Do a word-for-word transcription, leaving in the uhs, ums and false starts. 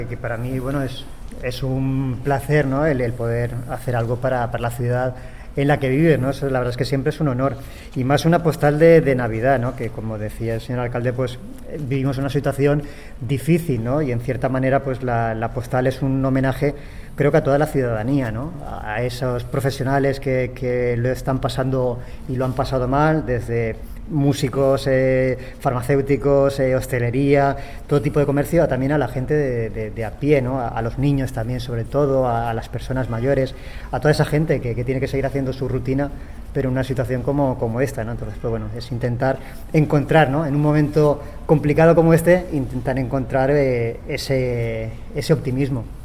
Que para mí, bueno, es, es un placer, ¿no? El, el poder hacer algo para, para la ciudad en la que vives, ¿no? Eso, la verdad es que siempre es un honor. Y más una postal de, de Navidad, ¿no? Que como decía el señor alcalde, pues vivimos una situación difícil, ¿no? Y en cierta manera, pues la, la postal es un homenaje, creo que a toda la ciudadanía, ¿no? A esos profesionales que, que lo están pasando y lo han pasado mal, desde músicos, eh, farmacéuticos, eh, hostelería, todo tipo de comercio, también a la gente de, de, de a pie, ¿no? A, a los niños también, sobre todo, a, a las personas mayores, a toda esa gente que, que tiene que seguir haciendo su rutina, pero en una situación como, como esta, ¿no? Entonces, pues bueno, es intentar encontrar, ¿no? En un momento complicado como este, intentar encontrar eh, ese, ese optimismo.